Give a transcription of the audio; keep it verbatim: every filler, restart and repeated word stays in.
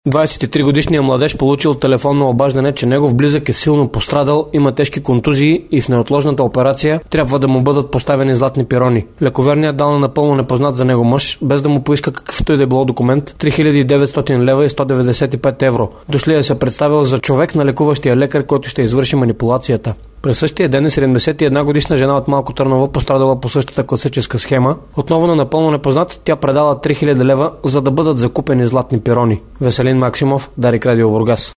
двадесет и три годишният младеж получил телефонно обаждане, че негов близък е силно пострадал, има тежки контузии и в неотложната операция трябва да му бъдат поставени златни пирони. Лековерният дал на напълно непознат за него мъж, без да му поиска какъвто и да е било документ, три хиляди и деветстотин лева и сто деветдесет и пет евро. Дошлият се представил за човек на лекуващия лекар, който ще извърши манипулацията. През същия ден е седемдесет и една годишна жена от Малко Търново пострадала по същата класическа схема. Отново на напълно непознат, тя предала три хиляди лева, за да бъдат закупени златни пирони. Веселин Максимов, Дарик Радио Бургас.